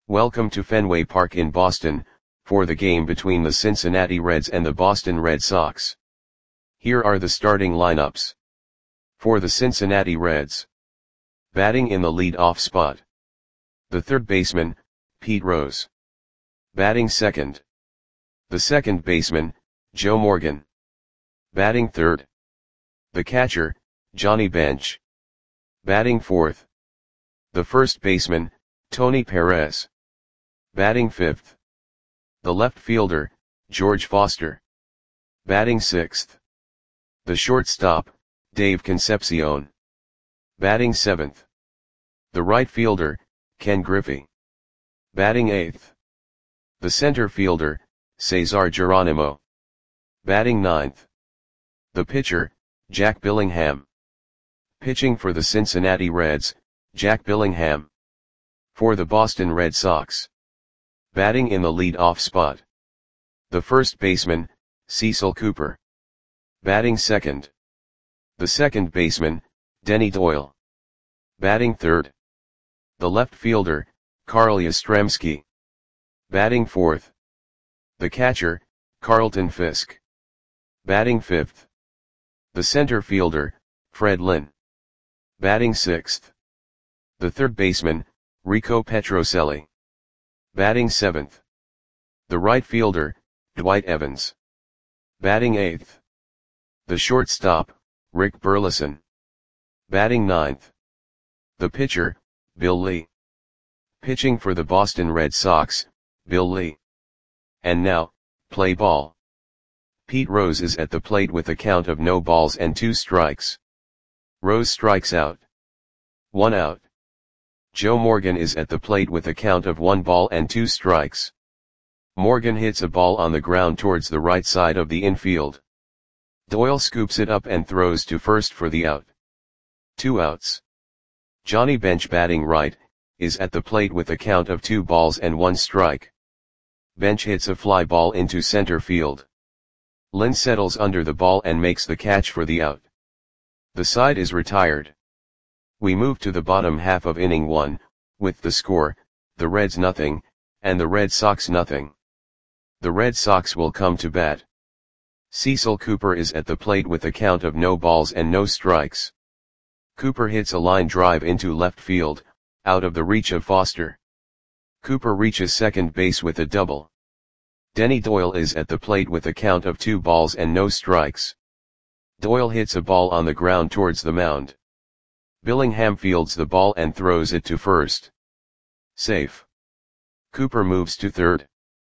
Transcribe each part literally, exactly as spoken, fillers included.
Welcome to Fenway Park in Boston, for the game between the Cincinnati Reds and the Boston Red Sox. Here are the starting lineups. For the Cincinnati Reds. Batting in the lead-off spot. The third baseman, Pete Rose. Batting second. The second baseman, Joe Morgan. Batting third. The catcher, Johnny Bench. Batting fourth. The first baseman, Tony Perez. Batting fifth. The left fielder, George Foster. Batting sixth. The shortstop, Dave Concepcion. Batting seventh. The right fielder, Ken Griffey. Batting eighth. The center fielder, Cesar Geronimo. Batting ninth. The pitcher, Jack Billingham. Pitching for the Cincinnati Reds, Jack Billingham. For the Boston Red Sox. Batting in the lead-off spot. The first baseman, Cecil Cooper. Batting second. The second baseman, Denny Doyle. Batting third. The left fielder, Carl Yastrzemski. Batting fourth. The catcher, Carlton Fisk. Batting fifth. The center fielder, Fred Lynn. Batting sixth. The third baseman, Rico Petrocelli. Batting seventh. The right fielder, Dwight Evans. Batting eighth. The shortstop, Rick Burleson. Batting ninth. The pitcher, Bill Lee. Pitching for the Boston Red Sox, Bill Lee. And now, play ball. Pete Rose is at the plate with a count of no balls and two strikes. Rose strikes out. One out. Joe Morgan is at the plate with a count of one ball and two strikes. Morgan hits a ball on the ground towards the right side of the infield. Doyle scoops it up and throws to first for the out. Two outs. Johnny Bench, batting right, is at the plate with a count of two balls and one strike. Bench hits a fly ball into center field. Lynn settles under the ball and makes the catch for the out. The side is retired. We move to the bottom half of inning one, with the score, the Reds nothing, and the Red Sox nothing. The Red Sox will come to bat. Cecil Cooper is at the plate with a count of no balls and no strikes. Cooper hits a line drive into left field, out of the reach of Foster. Cooper reaches second base with a double. Denny Doyle is at the plate with a count of two balls and no strikes. Doyle hits a ball on the ground towards the mound. Billingham fields the ball and throws it to first. Safe. Cooper moves to third.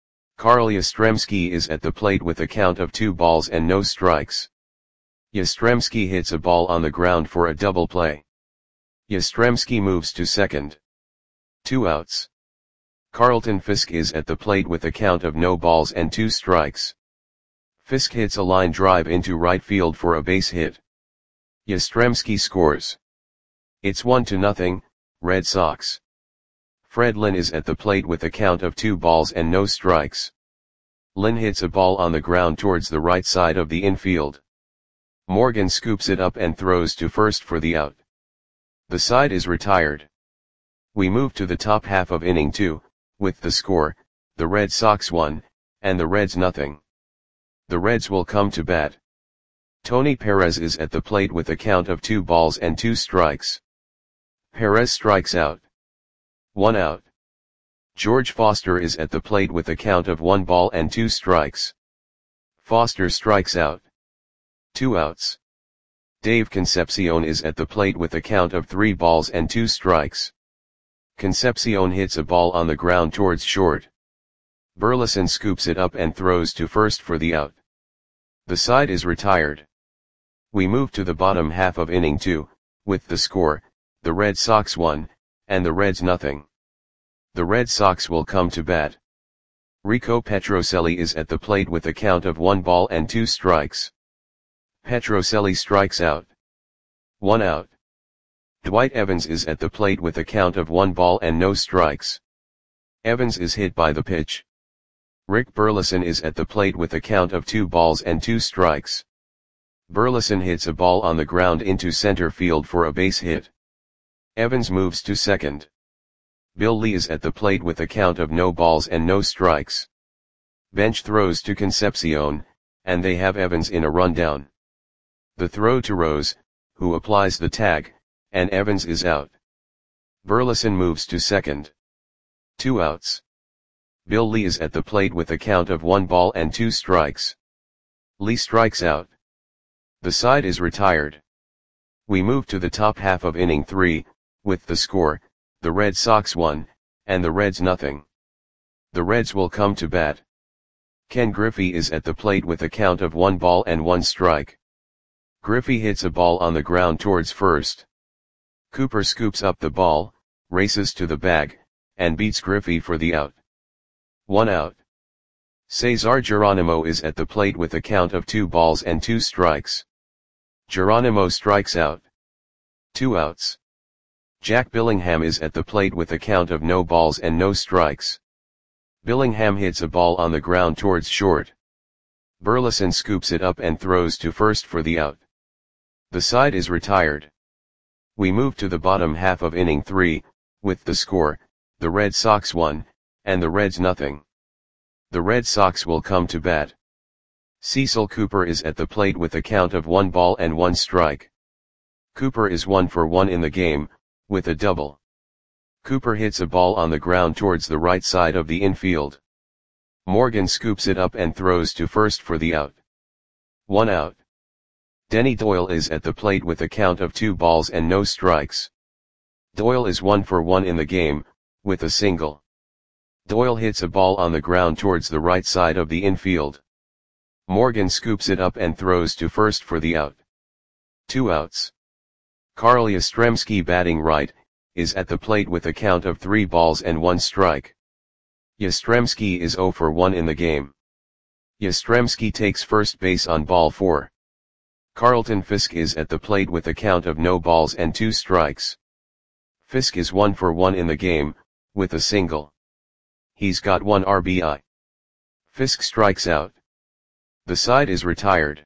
Carl Yastrzemski is at the plate with a count of two balls and no strikes. Yastrzemski hits a ball on the ground for a double play. Yastrzemski moves to second. Two outs. Carlton Fisk is at the plate with a count of no balls and two strikes. Fisk hits a line drive into right field for a base hit. Yastrzemski scores. It's one to nothing, Red Sox. Fred Lynn is at the plate with a count of two balls and no strikes. Lynn hits a ball on the ground towards the right side of the infield. Morgan scoops it up and throws to first for the out. The side is retired. We move to the top half of inning two, with the score, the Red Sox one, and the Reds nothing. The Reds will come to bat. Tony Perez is at the plate with a count of two balls and two strikes. Perez strikes out. One out. George Foster is at the plate with a count of one ball and two strikes. Foster strikes out. Two outs. Dave Concepcion is at the plate with a count of three balls and two strikes. Concepcion hits a ball on the ground towards short. Burleson scoops it up and throws to first for the out. The side is retired. We move to the bottom half of inning two, with the score, the Red Sox one, and the Reds nothing. The Red Sox will come to bat. Rico Petrocelli is at the plate with a count of one ball and two strikes. Petrocelli strikes out. One out. Dwight Evans is at the plate with a count of one ball and no strikes. Evans is hit by the pitch. Rick Burleson is at the plate with a count of two balls and two strikes. Burleson hits a ball on the ground into center field for a base hit. Evans moves to second. Bill Lee is at the plate with a count of no balls and no strikes. Bench throws to Concepcion, and they have Evans in a rundown. The throw to Rose, who applies the tag, and Evans is out. Burleson moves to second. Two outs. Bill Lee is at the plate with a count of one ball and two strikes. Lee strikes out. The side is retired. We move to the top half of inning three, with the score, the Red Sox one, and the Reds nothing. The Reds will come to bat. Ken Griffey is at the plate with a count of one ball and one strike. Griffey hits a ball on the ground towards first. Cooper scoops up the ball, races to the bag, and beats Griffey for the out. One out. Cesar Geronimo is at the plate with a count of two balls and two strikes. Geronimo strikes out. Two outs. Jack Billingham is at the plate with a count of no balls and no strikes. Billingham hits a ball on the ground towards short. Burleson scoops it up and throws to first for the out. The side is retired. We move to the bottom half of inning three, with the score, the Red Sox one, and the Reds nothing. The Red Sox will come to bat. Cecil Cooper is at the plate with a count of one ball and one strike. Cooper is one for one in the game, with a double. Cooper hits a ball on the ground towards the right side of the infield. Morgan scoops it up and throws to first for the out. One out. Denny Doyle is at the plate with a count of two balls and no strikes. Doyle is one for one in the game, with a single. Doyle hits a ball on the ground towards the right side of the infield. Morgan scoops it up and throws to first for the out. Two outs. Carl Yastrzemski, batting right, is at the plate with a count of three balls and one strike. Yastrzemski is zero for one in the game. Yastrzemski takes first base on ball four. Carlton Fisk is at the plate with a count of no balls and two strikes. Fisk is one for one in the game, with a single. He's got one R B I. Fisk strikes out. The side is retired.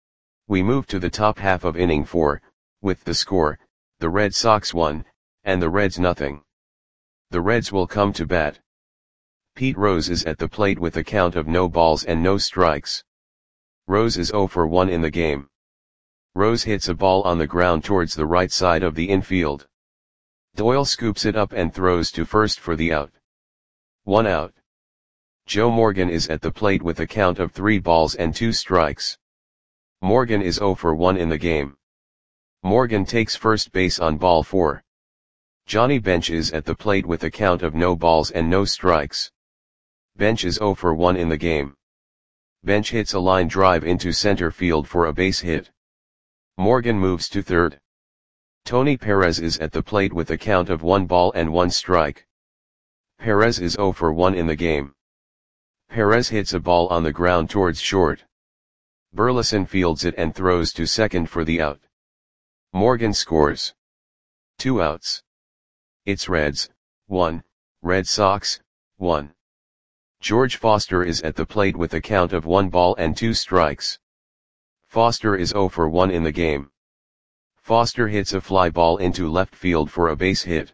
We move to the top half of inning four, with the score, the Red Sox one, and the Reds nothing. The Reds will come to bat. Pete Rose is at the plate with a count of no balls and no strikes. Rose is zero for one in the game. Rose hits a ball on the ground towards the right side of the infield. Doyle scoops it up and throws to first for the out. One out. Joe Morgan is at the plate with a count of three balls and two strikes. Morgan is zero for one in the game. Morgan takes first base on ball four. Johnny Bench is at the plate with a count of no balls and no strikes. Bench is zero for one in the game. Bench hits a line drive into center field for a base hit. Morgan moves to third. Tony Perez is at the plate with a count of one ball and one strike. Perez is zero for one in the game. Perez hits a ball on the ground towards short. Burleson fields it and throws to second for the out. Morgan scores. Two outs. It's Reds, one, Red Sox, one. George Foster is at the plate with a count of one ball and two strikes. Foster is zero for one in the game. Foster hits a fly ball into left field for a base hit.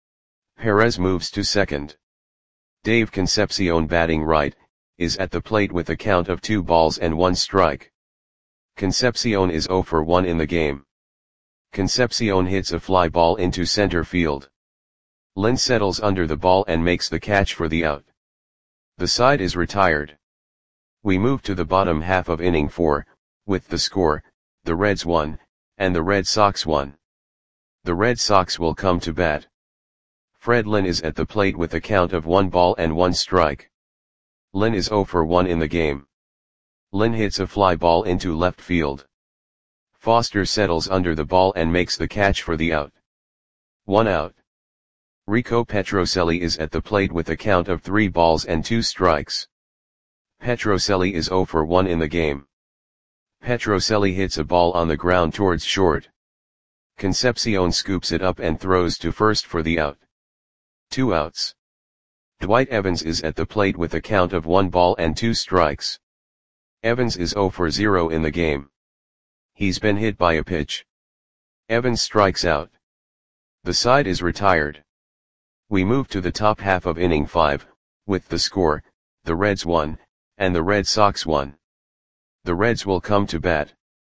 Perez moves to second. Dave Concepcion, batting right, is at the plate with a count of two balls and one strike. Concepcion is zero for one in the game. Concepcion hits a fly ball into center field. Lynn settles under the ball and makes the catch for the out. The side is retired. We move to the bottom half of inning four, with the score, the Reds one, and the Red Sox one. The Red Sox will come to bat. Fred Lynn is at the plate with a count of one ball and one strike. Lynn is zero for one in the game. Lynn hits a fly ball into left field. Foster settles under the ball and makes the catch for the out. One out. Rico Petrocelli is at the plate with a count of three balls and two strikes. Petrocelli is zero for one in the game. Petrocelli hits a ball on the ground towards short. Concepcion scoops it up and throws to first for the out. Two outs. Dwight Evans is at the plate with a count of one ball and two strikes. Evans is zero for zero in the game. He's been hit by a pitch. Evans strikes out. The side is retired. We move to the top half of inning five, with the score, the Reds one, and the Red Sox one. The Reds will come to bat.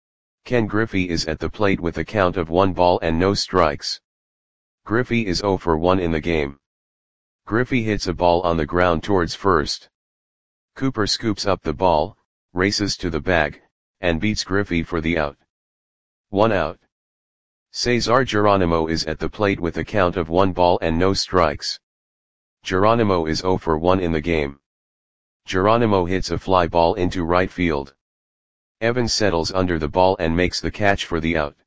Ken Griffey is at the plate with a count of one ball and no strikes. Griffey is oh for one in the game. Griffey hits a ball on the ground towards first. Cooper scoops up the ball, races to the bag, and beats Griffey for the out. One out. Cesar Geronimo is at the plate with a count of one ball and no strikes. Geronimo is oh for one in the game. Geronimo hits a fly ball into right field. Evans settles under the ball and makes the catch for the out.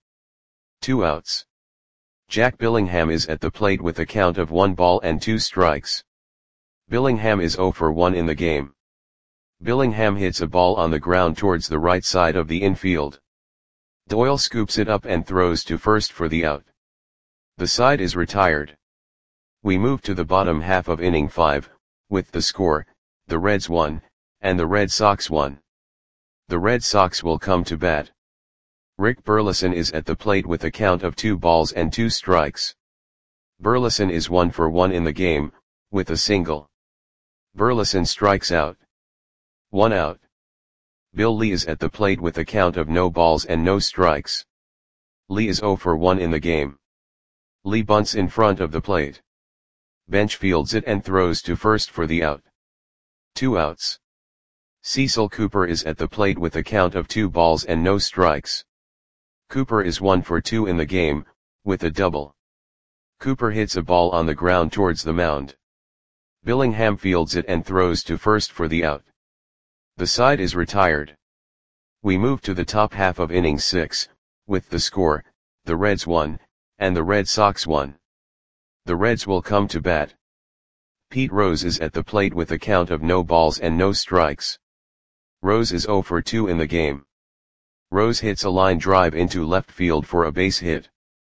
Two outs. Jack Billingham is at the plate with a count of one ball and two strikes. Billingham is oh for one in the game. Billingham hits a ball on the ground towards the right side of the infield. Doyle scoops it up and throws to first for the out. The side is retired. We move to the bottom half of inning five, with the score, the Reds one, and the Red Sox one. The Red Sox will come to bat. Rick Burleson is at the plate with a count of two balls and two strikes. Burleson is one for one in the game, with a single. Burleson strikes out. One out. Bill Lee is at the plate with a count of no balls and no strikes. Lee is oh for one in the game. Lee bunts in front of the plate. Bench fields it and throws to first for the out. Two outs. Cecil Cooper is at the plate with a count of two balls and no strikes. Cooper is one for two in the game, with a double. Cooper hits a ball on the ground towards the mound. Billingham fields it and throws to first for the out. The side is retired. We move to the top half of inning six, with the score, the Reds one, and the Red Sox one. The Reds will come to bat. Pete Rose is at the plate with a count of no balls and no strikes. Rose is oh for two in the game. Rose hits a line drive into left field for a base hit.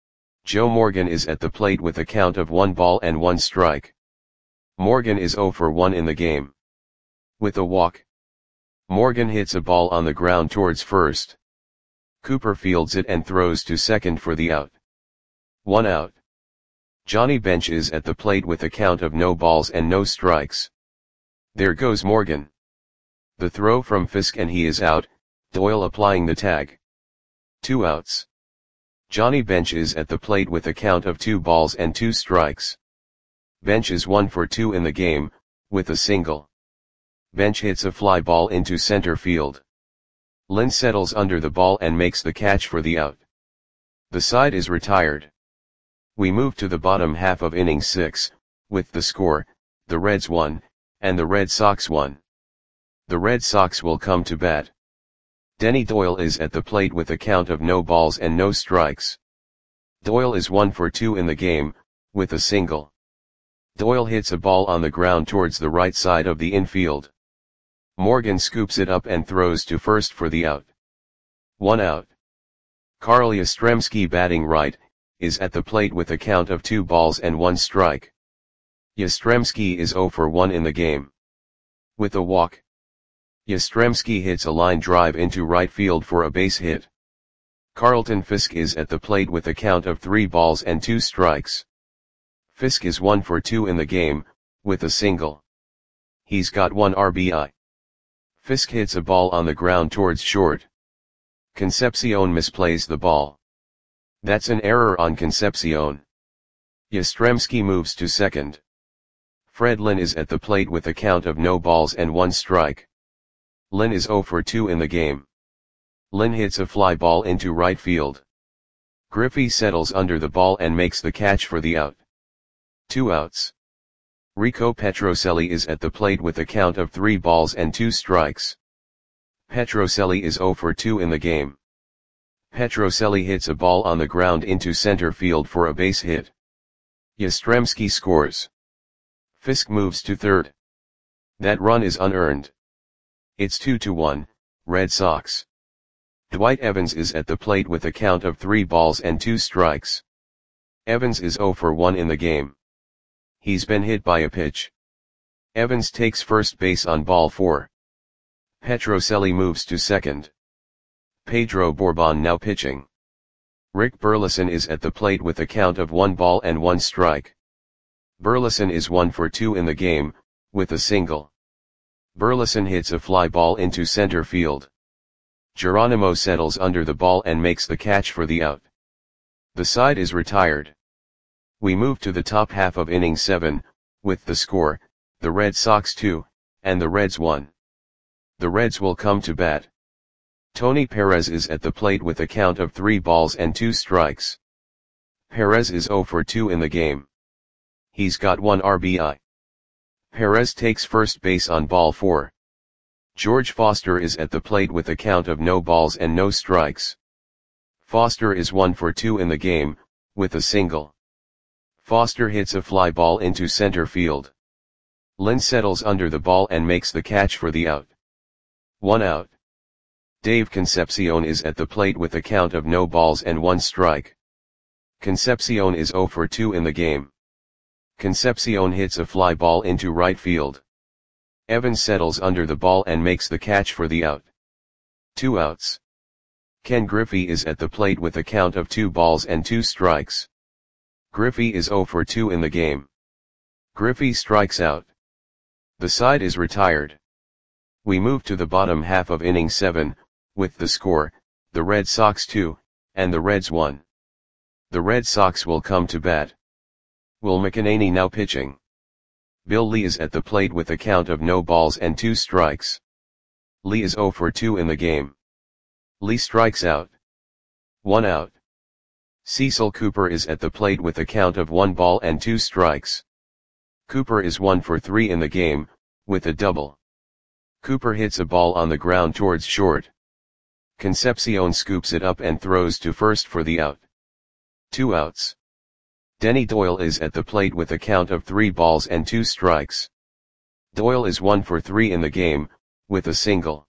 Joe Morgan is at the plate with a count of one ball and one strike. Morgan is oh for one in the game. With a walk. Morgan hits a ball on the ground towards first. Cooper fields it and throws to second for the out. One out. Johnny Bench is at the plate with a count of no balls and no strikes. There goes Morgan. The throw from Fisk and he is out, Doyle applying the tag. Two outs. Johnny Bench is at the plate with a count of two balls and two strikes. Bench is one for two in the game, with a single. Bench hits a fly ball into center field. Lynn settles under the ball and makes the catch for the out. The side is retired. We move to the bottom half of inning six, with the score, the Reds one, and the Red Sox one. The Red Sox will come to bat. Denny Doyle is at the plate with a count of no balls and no strikes. Doyle is one for two in the game, with a single. Doyle hits a ball on the ground towards the right side of the infield. Morgan scoops it up and throws to first for the out. One out. Carl Yastrzemski, batting right, is at the plate with a count of two balls and one strike. Yastrzemski is oh for one in the game. With a walk. Yastrzemski hits a line drive into right field for a base hit. Carlton Fisk is at the plate with a count of three balls and two strikes. Fisk is one for two in the game, with a single. He's got one R B I. Fisk hits a ball on the ground towards short. Concepcion misplays the ball. That's an error on Concepcion. Yastrzemski moves to second. Fred Lynn is at the plate with a count of no balls and one strike. Lynn is oh for two in the game. Lynn hits a fly ball into right field. Griffey settles under the ball and makes the catch for the out. Two outs. Rico Petrocelli is at the plate with a count of three balls and two strikes. Petrocelli is oh for two in the game. Petrocelli hits a ball on the ground into center field for a base hit. Yastrzemski scores. Fisk moves to third. That run is unearned. It's two to one, Red Sox. Dwight Evans is at the plate with a count of three balls and two strikes. Evans is oh for one in the game. He's been hit by a pitch. Evans takes first base on ball four. Petrocelli moves to second. Pedro Bourbon now pitching. Rick Burleson is at the plate with a count of one ball and one strike. Burleson is one for two in the game, with a single. Burleson hits a fly ball into center field. Geronimo settles under the ball and makes the catch for the out. The side is retired. We move to the top half of inning seven, with the score, the Red Sox two, and the Reds one. The Reds will come to bat. Tony Perez is at the plate with a count of three balls and two strikes. Perez is zero for two in the game. He's got one R B I. Perez takes first base on ball four. George Foster is at the plate with a count of no balls and no strikes. Foster is one for two in the game, with a single. Foster hits a fly ball into center field. Lynn settles under the ball and makes the catch for the out. One out. Dave Concepcion is at the plate with a count of no balls and one strike. Concepcion is zero for two in the game. Concepcion hits a fly ball into right field. Evans settles under the ball and makes the catch for the out. Two outs. Ken Griffey is at the plate with a count of two balls and two strikes. Griffey is zero for two in the game. Griffey strikes out. The side is retired. We move to the bottom half of inning seven, with the score, the Red Sox two, and the Reds one. The Red Sox will come to bat. Will McEnany now pitching. Bill Lee is at the plate with a count of no balls and two strikes. Lee is zero for two in the game. Lee strikes out. One out. Cecil Cooper is at the plate with a count of one ball and two strikes. Cooper is one for three in the game, with a double. Cooper hits a ball on the ground towards short. Concepcion scoops it up and throws to first for the out. Two outs. Denny Doyle is at the plate with a count of three balls and two strikes. Doyle is one for three in the game, with a single.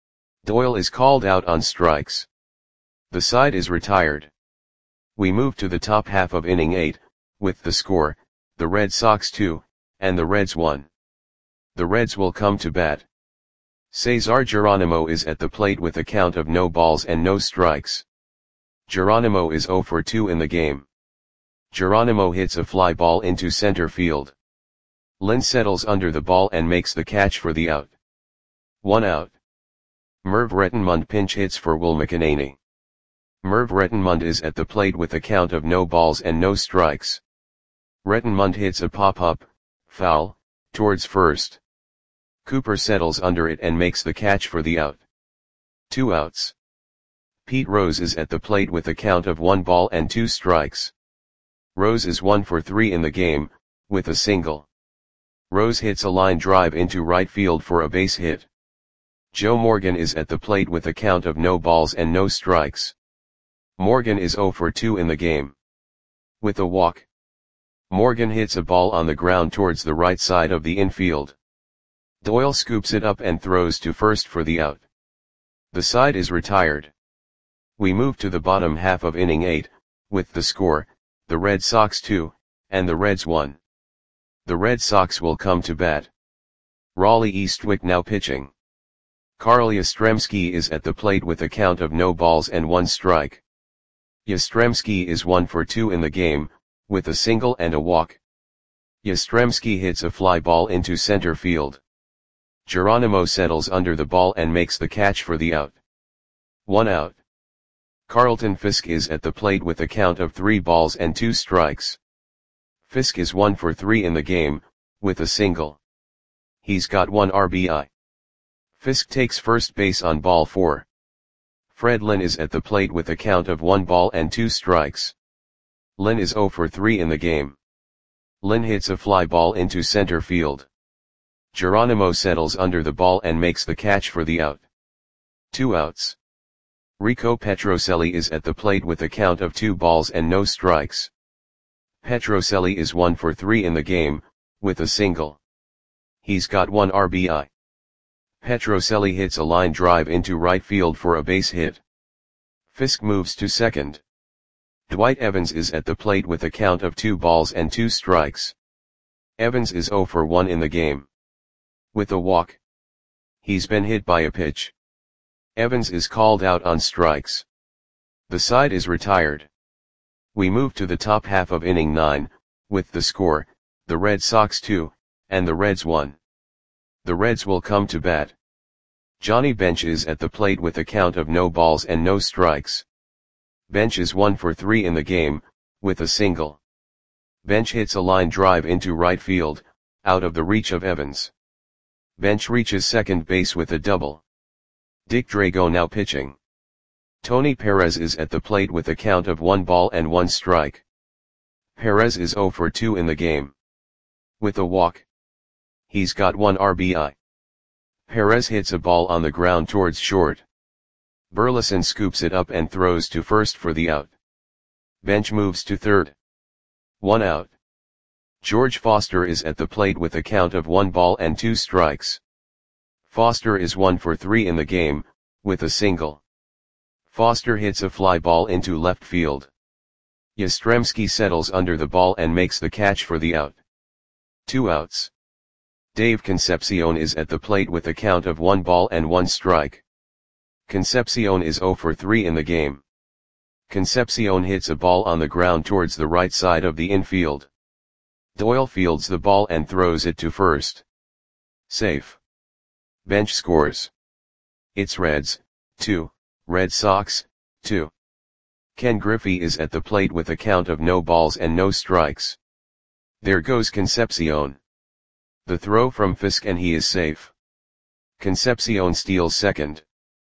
Doyle is called out on strikes. The side is retired. We move to the top half of inning eight, with the score, the Red Sox two, and the Reds one. The Reds will come to bat. Cesar Geronimo is at the plate with a count of no balls and no strikes. Geronimo is zero for two in the game. Geronimo hits a fly ball into center field. Lynn settles under the ball and makes the catch for the out. One out. Merv Rettenmund pinch hits for Will McEnany. Merv Rettenmund is at the plate with a count of no balls and no strikes. Rettenmund hits a pop-up, foul, towards first. Cooper settles under it and makes the catch for the out. Two outs. Pete Rose is at the plate with a count of one ball and two strikes. Rose is one for three in the game, with a single. Rose hits a line drive into right field for a base hit. Joe Morgan is at the plate with a count of no balls and no strikes. Morgan is zero for two in the game. With a walk. Morgan hits a ball on the ground towards the right side of the infield. Doyle scoops it up and throws to first for the out. The side is retired. We move to the bottom half of inning eight, with the score, the Red Sox two, and the Reds one. The Red Sox will come to bat. Raleigh Eastwick now pitching. Carl Yastrzemski is at the plate with a count of no balls and one strike. Yastrzemski is one for two in the game, with a single and a walk. Yastrzemski hits a fly ball into center field. Geronimo settles under the ball and makes the catch for the out. One out. Carlton Fisk is at the plate with a count of three balls and two strikes. Fisk is one for three in the game, with a single. He's got one R B I. Fisk takes first base on ball four. Fred Lynn is at the plate with a count of one ball and two strikes. Lynn is zero for three in the game. Lynn hits a fly ball into center field. Geronimo settles under the ball and makes the catch for the out. Two outs. Rico Petrocelli is at the plate with a count of two balls and no strikes. Petrocelli is one for three in the game, with a single. He's got one R B I. Petrocelli hits a line drive into right field for a base hit. Fisk moves to second. Dwight Evans is at the plate with a count of two balls and two strikes. Evans is zero for one in the game. With a walk. He's been hit by a pitch. Evans is called out on strikes. The side is retired. We move to the top half of inning nine, with the score, the Red Sox two, and the Reds one. The Reds will come to bat. Johnny Bench is at the plate with a count of no balls and no strikes. Bench is one for three in the game, with a single. Bench hits a line drive into right field, out of the reach of Evans. Bench reaches second base with a double. Dick Drago now pitching. Tony Perez is at the plate with a count of one ball and one strike. Perez is zero for two in the game. With a walk. He's got one R B I. Perez hits a ball on the ground towards short. Burleson scoops it up and throws to first for the out. Bench moves to third. One out. George Foster is at the plate with a count of one ball and two strikes. Foster is one for three in the game, with a single. Foster hits a fly ball into left field. Yastrzemski settles under the ball and makes the catch for the out. Two outs. Dave Concepcion is at the plate with a count of one ball and one strike. Concepcion is zero for three in the game. Concepcion hits a ball on the ground towards the right side of the infield. Doyle fields the ball and throws it to first. Safe. Bench scores. It's Reds, two, Red Sox, two. Ken Griffey is at the plate with a count of no balls and no strikes. There goes Concepcion. The throw from Fisk and he is safe. Concepcion steals second.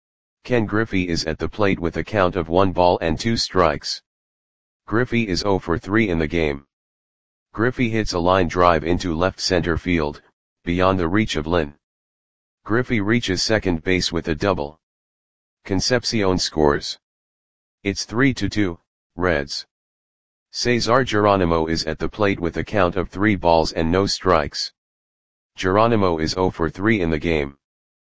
Ken Griffey is at the plate with a count of one ball and two strikes. Griffey is zero for three in the game. Griffey hits a line drive into left center field, beyond the reach of Lynn. Griffey reaches second base with a double. Concepcion scores. It's three to two, Reds. Cesar Geronimo is at the plate with a count of three balls and no strikes. Geronimo is zero for three in the game.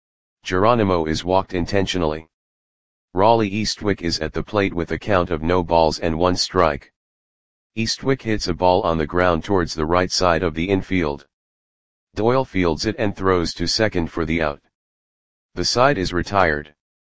Geronimo is walked intentionally. Raleigh Eastwick is at the plate with a count of no balls and one strike. Eastwick hits a ball on the ground towards the right side of the infield. Doyle fields it and throws to second for the out. The side is retired.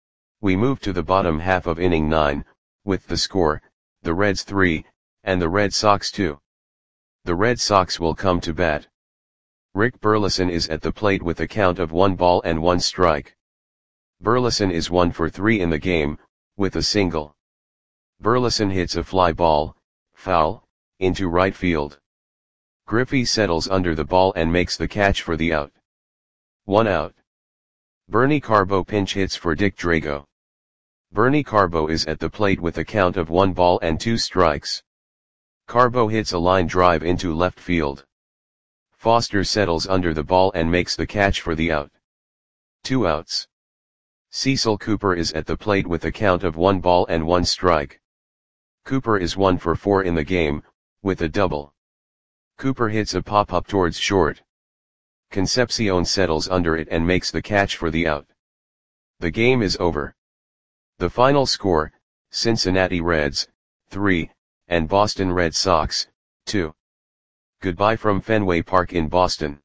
We move to the bottom half of inning nine, with the score, the Reds three, and the Red Sox two. The Red Sox will come to bat. Rick Burleson is at the plate with a count of one ball and one strike. Burleson is one for three in the game, with a single. Burleson hits a fly ball, foul, into right field. Griffey settles under the ball and makes the catch for the out. One out. Bernie Carbo pinch hits for Dick Drago. Bernie Carbo is at the plate with a count of one ball and two strikes. Carbo hits a line drive into left field. Foster settles under the ball and makes the catch for the out. Two outs. Cecil Cooper is at the plate with a count of one ball and one strike. Cooper is one for four in the game, with a double. Cooper hits a pop-up towards short. Concepcion settles under it and makes the catch for the out. The game is over. The final score, Cincinnati Reds, three, and Boston Red Sox, two. Goodbye from Fenway Park in Boston.